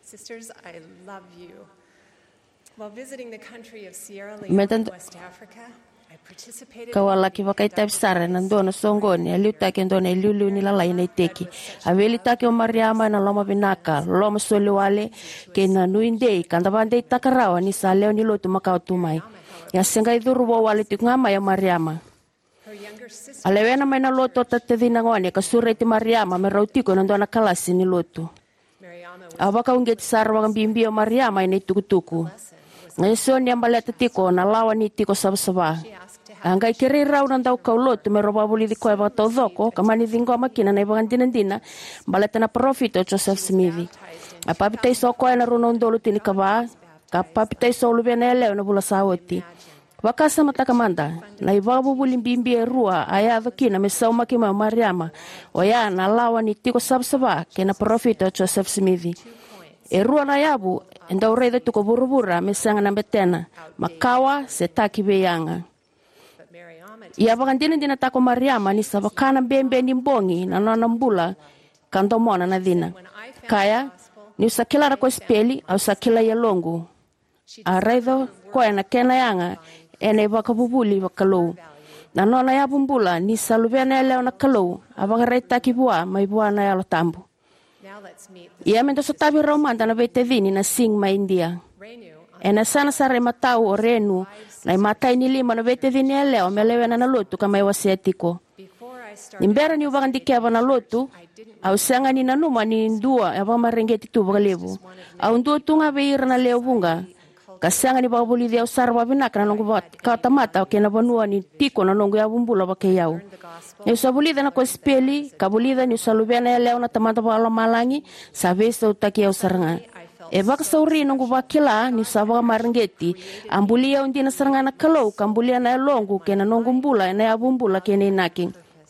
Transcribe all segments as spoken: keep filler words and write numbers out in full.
Sisters, I love you. While visiting the country of Sierra Leone in West Africa, I participated kawalaki wakaita bisara nandona songoni aliutake ndona ilulu ni lala ina iteki aveli take o Mariama na loma binaka loma soliwale ke na nuinde kanda bande takarawa ni sa leo ni lotu makautumai ya senga iduru bo wale tikngama ya Mariama alewena maina loto tatedina ngone kasure ti Mariama merautiko nandona kalasi ni lotu abaka ungeti sarwa mbimbi o Mariama ina tukutuku ngesoni ambaleta tiko na lawa ni tiko sabsaba angai kiri rau nandau kaulotu meroba buli di koe baka taudhoko kamani dhingo makina na ibagan dinandina baleta na profito Joseph Smithi apapita iso koe na runo ndolu tini kaba kapapita iso ulubia na eleo na bula sawati wakasa matakamanda na ibabu buli mbimbi e rua ayadho kina mesau makima Mariama oya na lawa ni tiko sabsaba kena profito Joseph Smithi e rua na yabu enda urede tuko burubura mesanga na betena makawa setaki beyanga ia bakandina dina tako Mariama ni sabakana bembe ni mbongi na nona mbula kandomona na dina kaya ni usakila na kwa speli au sakila ya longu aredo kwa na kena yanga ene bakabubuli bakalou na nona ya bumbula ni salubena leo na kalou abagareta kibua maibua na yalo tambu ia mento sotabi romanda na betedini na sing ma India ena sana sare matau o renu na matai ni lima na betedini leo melewe na lotu kama iwasetiko nimbera ni ubagandike aba na lotu au sanga ni nanuma ni ndua aba marengeti tu bagalebu au ndua tunga beira na leo bunga kasanga ni babuli dia usarwa binaka na nongo katamata kena banua ni tiko na nongo ya bumbula bakeyau ni usabulida na kospeli kabulida ni usalubena leo na tamata bala malangi sabesa utaki ya usaranga e baka sauri nongo bakila ni sabaga marengeti ambulia undi na saranga na kalau kambulia na longo kena nongo mbula na ya bumbula kena inaki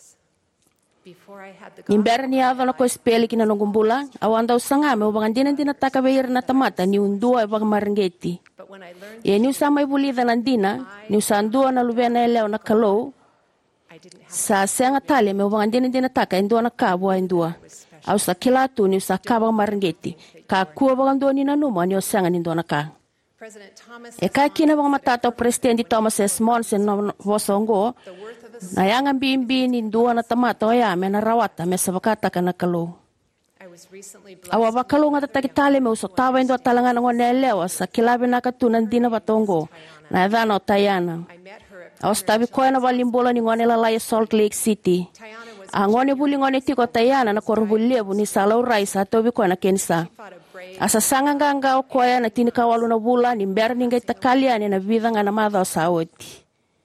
nimbera ni ava na kospeli kina nongo mbula awanda usangame ubagandina dina taka beira na tamata ni undua baka marengeti e ni usama ibulida na ndina ni usandua na lubena leo na kalau sa senga tale me ubagandina dina taka indua na kabwa indua au sa kila tu ni usakaba marengeti ka kuwa bagandua ni nanuma ni osanga ni indua na ka e ka kina baka matata o presidenti Thomas S. Monson na wasongo na yanga mbimbi ni indua na tamata o ya me na rawata me sabakata ka na kalau awa bakalo nga tatakitale me usotaba indo talanga ngo nelewa sa kilabe na katunan dina batongo na dana o Tayana awa stabi koe na balimbola ni ngone lalaya Salt Lake City angone buli ngone tiko Tayana na korubulebu ni salau raisa tobi koe na Kensa asa sanga nganga o koe na tini kawalu na bula ni mbera ni ngai takaliani na vida nga na madha o sawati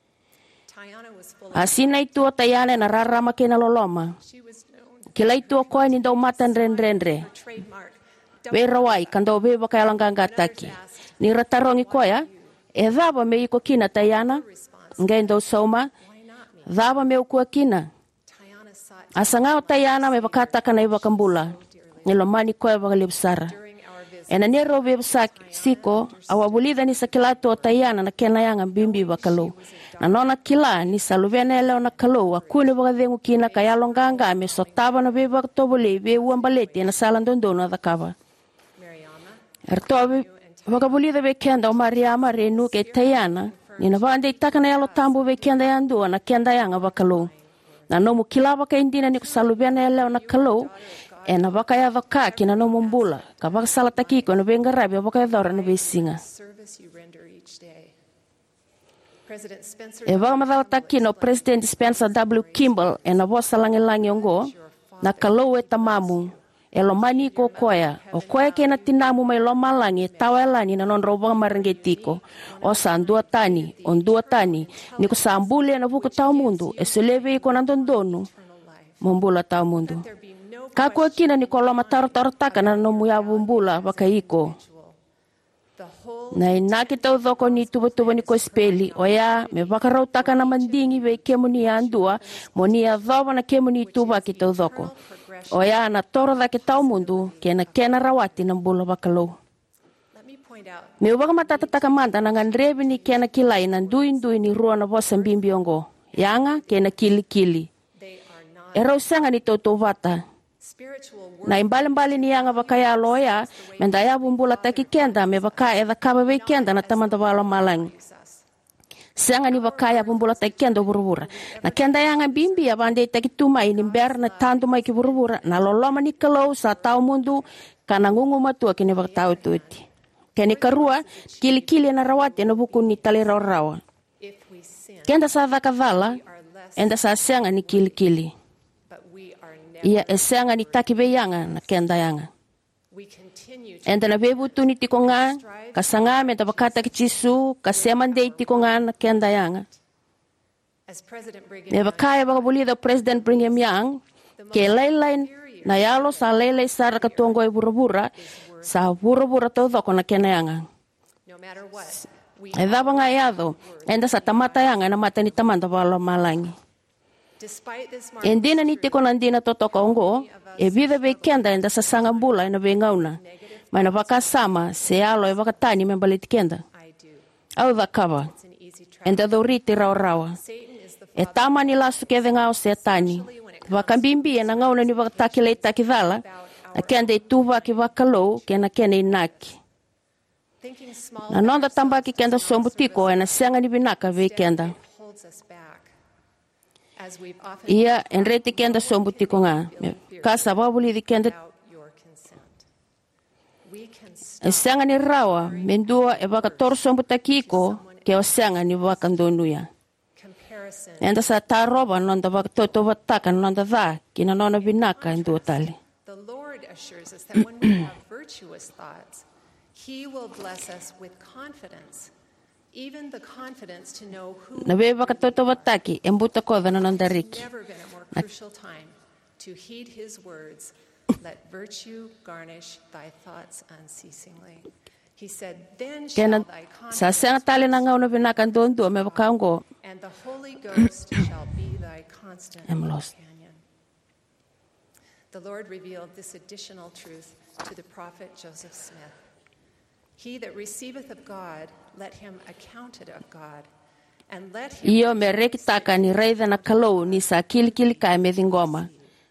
asina itu o Tayana na rarama kena loloma kila itu koe ni ndau matan renrenre we rawai kando be baka langanga taki ni ratarongi koya e dhaba me iko kina Tayana ngai ndau soma dhaba me ukua kina asanga o Tayana me bakata kana iba kambula nilomani koe baka libsara ena nero be sak siko awabulida ni sakilato o Tayana na kena yanga bimbi bakalo na nona kila ni saluvena leo na kalo akune baka dengu kina kaya longanga me sotaba na be baka tobole be uambalete na salandondo na dakaba ertobe baka bulida be kenda o Mariama renu ke Tayana ni na bande itaka na yalo tambu be kenda yandu na kenda yanga bakalo na nomu kila baka indina ni kusaluvena leo na kalo ena baka ya vaka kina nomu mbula ka baka salataki ko no benga rabi baka ya dora no besinga e baka madalaki no President Spencer W. Kimball ena bosa langi-langi ongo na kalo e tamamu e lomani ko koya o koya kena tinamu mai loma langi tawelani na non roba marengetiko o sandua tani on dua tani ni ko sambule na buku tau mundu e seleve ko nandondonu mombula tau mundu kakua kina ni koloma tarotarotaka na nomu ya bumbula bakaiko na inaki tau dhoko ni tuba-tuba ni kospeli oya me bakarautaka na mandingi be kemu ni andua mo ni adhoba na kemu ni tuba ki tau dhoko oya na toro da ki tau mundu kena kena rawati na mbula bakalo me ubaka matatataka manda na ngandrebi ni kena kilai na ndui-ndui ni rua na bosa mbimbi ongo yanga kena kili-kili ero usanga ni tautovata Na imbali-mbali ni anga vakayalo ya, menda ya bumbula taki kenda me vakaya da kaba ve kenda na tamanda wala malang. Sianga ni vakaya bumbula taki kenda burubura. Na kenda yanga bimbi ya bande taki tumai ni mber na tandu mai ki burubura. Na loloma ni kalau sa tau mundu kana ngungu matua kini vakatau tuiti. Kini karua kili-kili na rawati na buku ni tali rawa. Kenda sa vakadala, enda sa sianga ni kili-kili. Ia esianga ni taki beyanga na kenda yanga. Enda na bebu tu ni tiko nga, kasanga me tabakata kichisu, kasema ndei tiko nga na kenda yanga. Ne bakaya baka buli da President Brigham Young, ke lailai na yalo sa lailai sara katongo e burabura, sa burabura todo ko na kenda yanga. E daba nga yado, enda sa tamata yanga na mata ni tamanda wala malangi. Endina ni tiko nandina totoko ongo, e vida be kenda enda sa sangambula ina be ngauna. Mana baka sama, se alo e baka tani membalit kenda. Au da kaba, enda do riti rao rawa. E tama ni lasu kede ngao se tani. Baka bimbi e na ngauna ni baka takile takidala, a kenda e tuva ki baka lo, kena kena inaki. Na nonda tambaki kenda sombu tiko e na senga ni binaka be kenda. Ia enreti kenda sombu tiko nga. Kasa babuli di kenda. E senga ni rawa, mendua e baka toro sombu takiko, ke o senga ni baka ndonuya. Enda sa taroba nonda baka toto bataka nonda dha, kina nona binaka endua tali. The Lord assures us that when we have virtuous thoughts, He will bless us with confidence. Even the confidence to know who na beba katoto bataki embuta koda na nandariki. never been a more crucial time to heed his words. Let virtue garnish thy thoughts unceasingly. He said, then shall Kena thy sa confidence senga tali na ngau na binaka ndondo me bakango. and the Holy Ghost shall be thy constant I'm lost. companion. The Lord revealed this additional truth to the prophet Joseph Smith. He that receiveth of God, let him account it of God, and let him Iyo me rekitaka ni reida na kalou ni sa kilikili kai me dhingoma.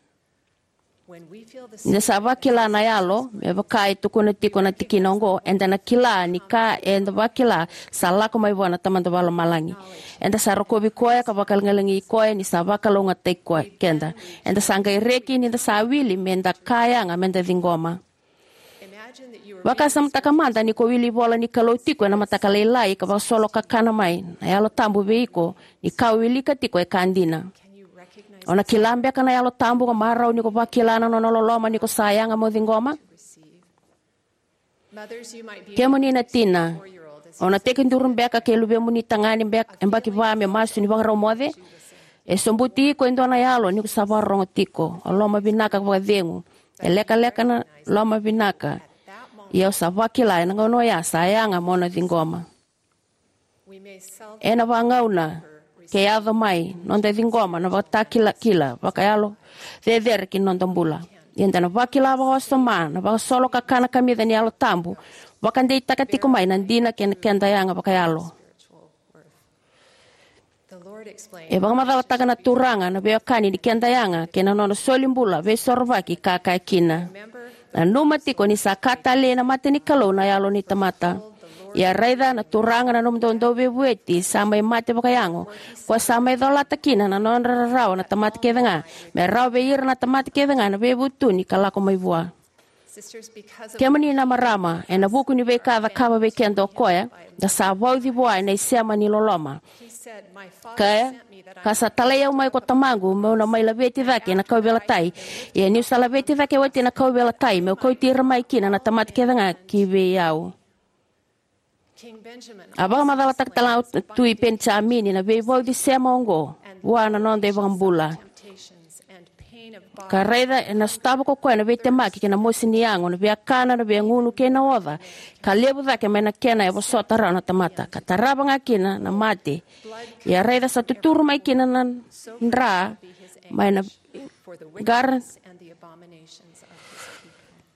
when we feel the Ni sa wakila na yalo, me wakai tuku na tiko na tikinongo, enda na kila ni ka enda wakila sa lako mai wana tamanda wala malangi. Enda sa rokobi koe ka wakalingalangi koe ni sa wakalonga te koe kenda. Enda sa ngai reki ni da sa wili me enda kaya nga me enda dhingoma. imagine that you were Waka sa matakamanda ni ko wili bola ni kalau tiko na matakalalai ka solo ka kana mai. Na yalo tambu beiko ni ka wili ka tiko e kandina. can you recognize Ona kilambia kana yalo tambu ka marau ni ko wakilana no nololoma ni ko sayanga mo dhingoma. receive? Mothers, you might be Kemo ni na tina. four-year-old as Ona teke ndurun beka ke lube muni tangani bek embaki vame masu ni wakara mode. E sombuti ko indona yalo ni ko sabarongo tiko. Oloma binaka kwa dhengu. E leka leka na loma binaka. Ia savakila na ngono ya sayanga mona dhingoma. we may seldom Ena wangauna ke yadho mai nonda dhingoma na watakila kila wakayalo dhedher ki nonda mbula. Yenda na wakila wakasoma na wakasolo kakana kamida ni alo tambu wakande itakatiko mai nandina kenda yanga wakayalo. spiritual worth. The Lord explained E baka matawataka na turanga na beakani ni kenda yanga kena nono solimbula be sorvaki kaka kina. remember Na numa tiko ni sa katale na mate ni kalau na yalo ni tamata. Ia raida na turanga na numdondo bebueti sa may mate bakayango. Kwa sa may dolata kina na non raraw na tamati keda nga. May raw beir na tamati keda nga na bebutu ni kalako may buwa. sisters because of Kema ni na marama e na buku ni bekada kaba bekendo koya. Da sa wau di buwa na isema ni loloma. he said, my father Kaya sent me that I kasa talaya umay ko tamangu mo na may labeti dake na kaubela tay. Ia ni sa labeti dake wati na kaubela tay mo ko tira may kina na tamat keda nga kibe yaw. King Benjamin Abang madawatak talang tui pen sa amini na bebo di sema ongo. Wana non de bambula. temptations and pain of body Kareda na stabo ko ko na bete maki kina mosi ni yango na bia kana na bia ngunu kena oda. Kalebu dake mena kena ebo sotara na tamata. Kataraba nga kina na mate. Ya reda sa tuturu may kina na nra. be his May na for the gar wickedness and the abominations of his people.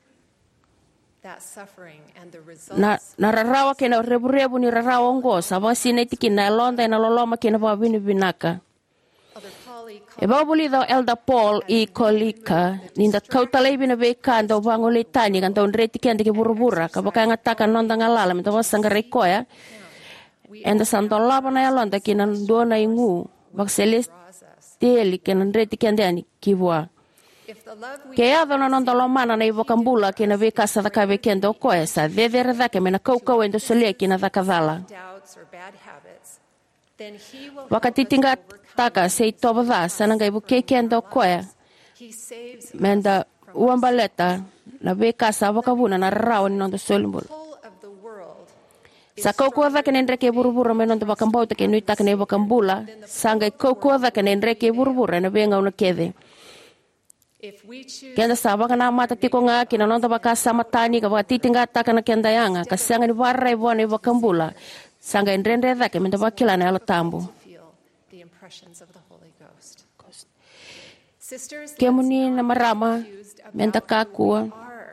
That suffering and the results na nararawa kina rebu-rebu ni rarawa ongo. Sabang sinay tiki na londa na loloma kina babini binaka. Elder Paul E babuli daw Elder Paul i kolika ninda kautalay binabekanda o bangolitani kan taon reti kende ke burubura ka baka ngatakan nonda ngalala mita wasanga rekoya enda santo lapa na yalonda kinan dona ingu bak celestiali kinan reti kende ani kibwa kaya dona nonda lomana na ibo kambula kina bekasa da kabe kende o koya sa vedere dake mena kaukau endo solia kina da kavala wakati tingkat taka sei toba da sananga ibu kekenda koya menda uambaleta na bekasa wakabuna na rawan nondo solimbul sa koko da kenen reke burubura menondo bakambauta ke nuita kene bakambula sanga koko da kenen reke burubura na benga una kede kenda sa bakana mata tiko nga kina nondo bakasa matani ka wakati tingkat taka na kenda yanga kasanga ni warra ibone bakambula sanga endrende da ke menda bakilana ala tambu Kemuni na marama menta kakua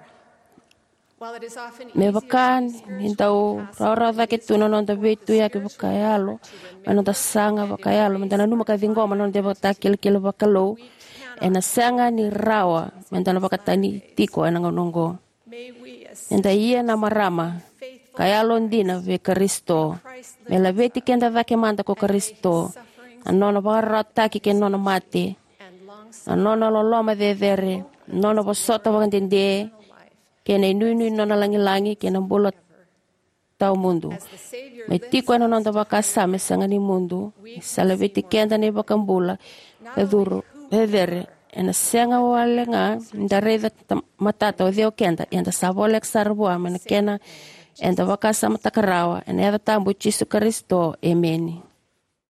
me bakan hintau rara da ke tuna non da betu ya ke bakayalo mano da sanga bakayalo menta na numa ka vingo mano de batakil kilo bakalo ena sanga ni rawa menta na bakatani tiko ena ngonongo menta ia na marama kayalo ndina ve Kristo me la veti kenda da ke manda ko Kristo anono barata ki ke nono mate anono loloma de dere nono bosota wangende kene nui nui nono langi langi kene bolo tau mundu me tiko anono da bakasa me sangani mundu salaveti kenda ne bakambula eduru edere ena senga wale nga ndare da matata o dio kenda enda sabolek sarboa mena kena enda bakasa matakarawa ena da tambu Jesu Kristo amen.